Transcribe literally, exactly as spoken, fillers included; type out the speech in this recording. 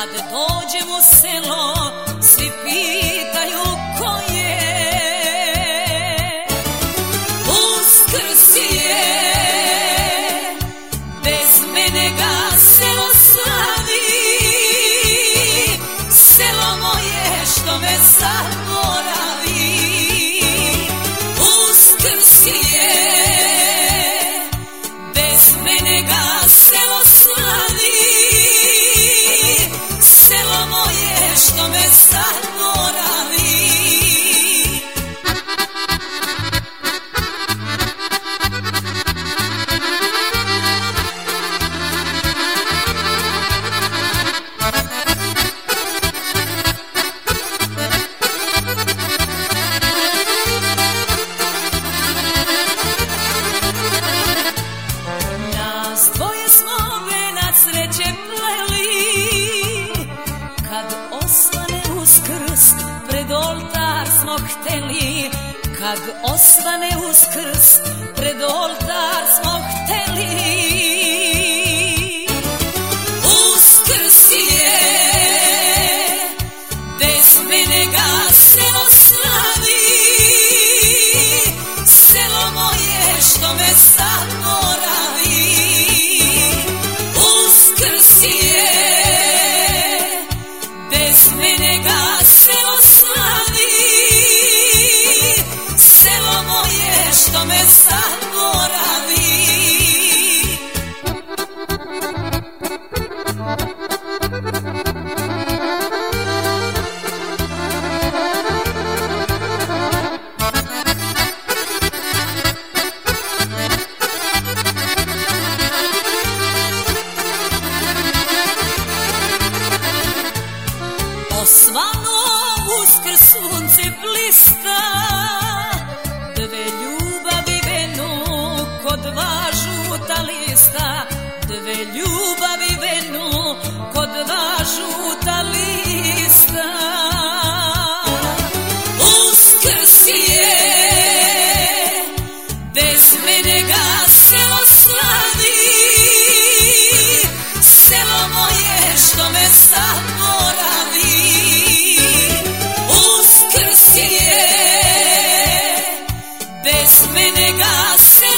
Kad dođem u selo, svi pitaju ko je. Uskrs je, bez mene ga selo slavi. Selo moje što me zaboravi. Uskrs je, bez mene ga selo slavi. Selo moje što me zaboravi. Nas dvoje smo venac sreće pleli. Kad osvane Uskrs, pred oltar smo hteli. Kad osvane Uskrs, pred oltar smo hteli. Uskrs je, bez mene ga selo slavi. Selo moje što me zaboravi. Uskrs je, bez mene ga selo slavi. Selo moje što me zaboravi. Osvano Uskrs sunce blista. Dve ljubavi venu ko dva žuta lista. Dve ljubavi venu ko dva žuta lista. Uskrs je, bez mene ga selo slavi. Selo moje što me zaboravi. Uskrs je, bez mene ga selo